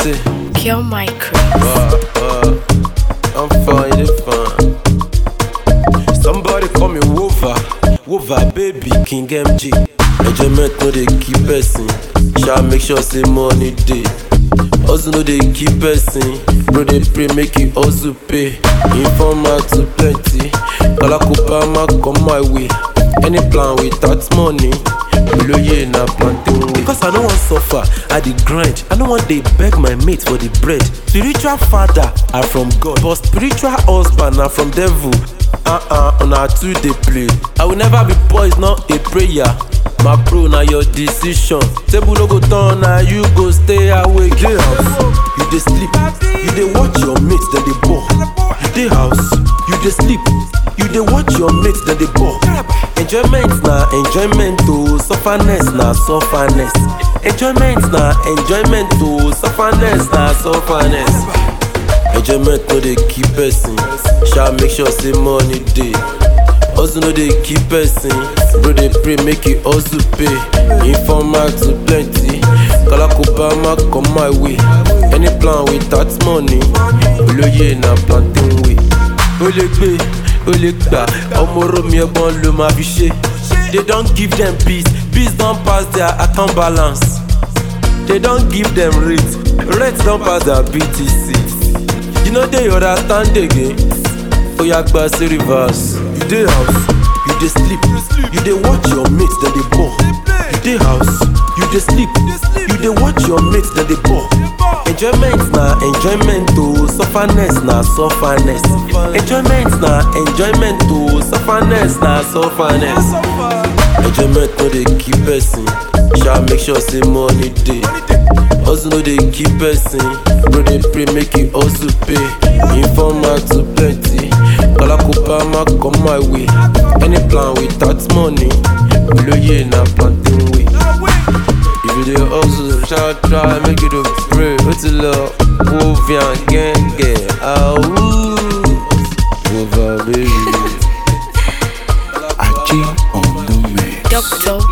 say? Kill my crew. I'm fine, it's fine. Somebody call me Wova baby, King MG. Enjoyment no dey keep person. Shall make sure say money day. Also no dey keep person. Bro dey pray make it also pay. Informer to plenty. Kalakupa ma come my way. Any plan without money, below ye na planting way. Because I don't want suffer, I dey grind. I don't want they beg my mate for the bread. Spiritual father are from God, but spiritual husband are from devil. On our 2 day play. I will never be poised, not a prayer. My bro, now your decision. Table no go turn, now you go stay awake. You dey house, you dey sleep. You dey watch your mates, then they ball. You dey house, you dey sleep. You dey watch your mates, then they ball. Enjoyment na enjoyment to sufferness na sufferness. Enjoyment na enjoyment to sufferness na sufferness. Enjoyment no dey keep person. Shall make sure say money day. Also no dey keep person. Bro dey pray make it also pay. Informer to plenty. Kalakupa ma come my way. Any plan without money, below ye na planting way. Olegbe, olegba, omoro mi egbon lo ma fi ṣe. They don't give them peace, peace don't pass their account balance. They don't give them rate don't pass their BTC. You know they understand again. Oya gba say reverse. You dey house, you dey sleep. You dey watch your mates, then they ball. You dey house, you dey sleep. You dey watch your mates, then they ball. Enjoyment na enjoyment to sufferness na sufferness. Enjoyment na enjoyment to sufferness na sufferness. Enjoyment no dey keep person. Shall make sure say money day. Also no dey keep person. Bro dey pray make it also pay. Informer to plenty. Kalakupa ma come my way. Any plan without money, below ye na planting way. If you dey hustle, shout try make it up pray. What's the love? Wovian genge. Wova baby. Aji on the mix. Doctor